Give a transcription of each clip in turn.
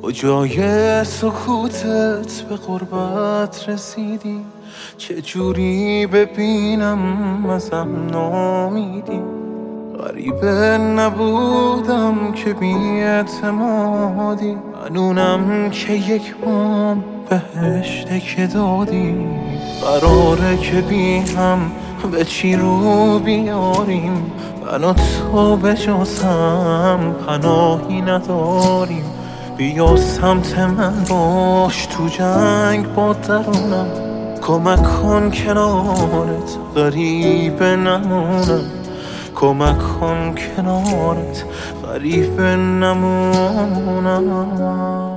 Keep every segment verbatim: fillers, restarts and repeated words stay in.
کجای سکوتت به قربت رسیدی؟ چه جوری ببینم ازم نامیدی؟ غریبه نبودم که بی اعتمادی، منونم که یک مام بهشته که دادی. قراره که بی هم به چی رو بیاریم، من و تو به جز هم پناهی نداریم. بیا سمت من باش تو جنگ با درونم، کمک کن کنارت غریبه نمونم. کمک کن کنارت غریبه نمونم.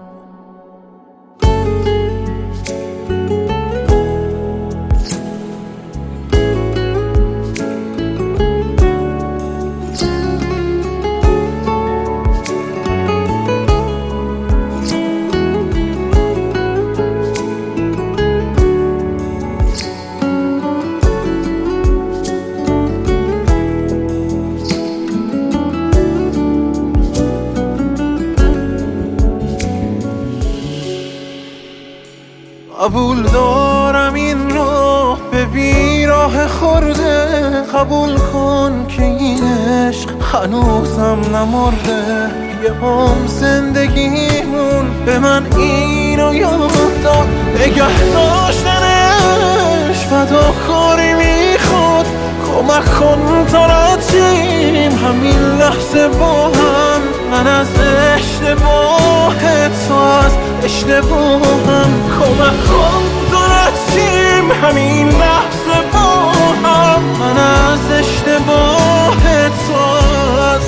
قبول دارم این راه به بیراه خورده، قبول کن که این عشق هنوزم نمرده. یه عمر زندگیمون به من اینو یاد داد، نگه داشتنش فداکاری میخواد. کمک کن تا رد همین لحظه با هم، من از اشتباه تو از اشتباهم. کمک کن تا رد همین لحظه با هم، من از اشتباه تو از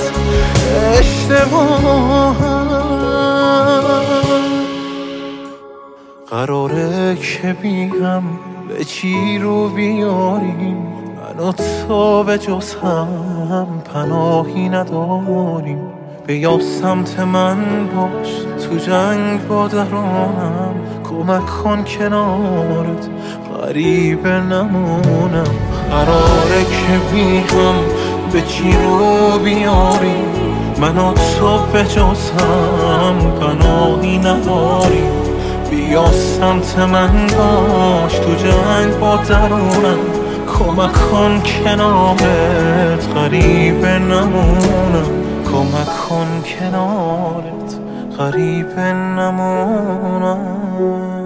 اشتباهم. قراره که بیم به چی رو بیاریم، من و تو به جز هم پناهی نداریم. بیا سمت من باش تو جنگ با درونم، کمک کن کنارت غریبه نمونم. قراره که بی هم به چی رو بیاریم، من و تو به جز هم پناهی نداریم. بیا سمت من باش تو جنگ با درونم، کمک کن کنارت غریبه نمونم. کمک کن کنارت غریبه نمونم.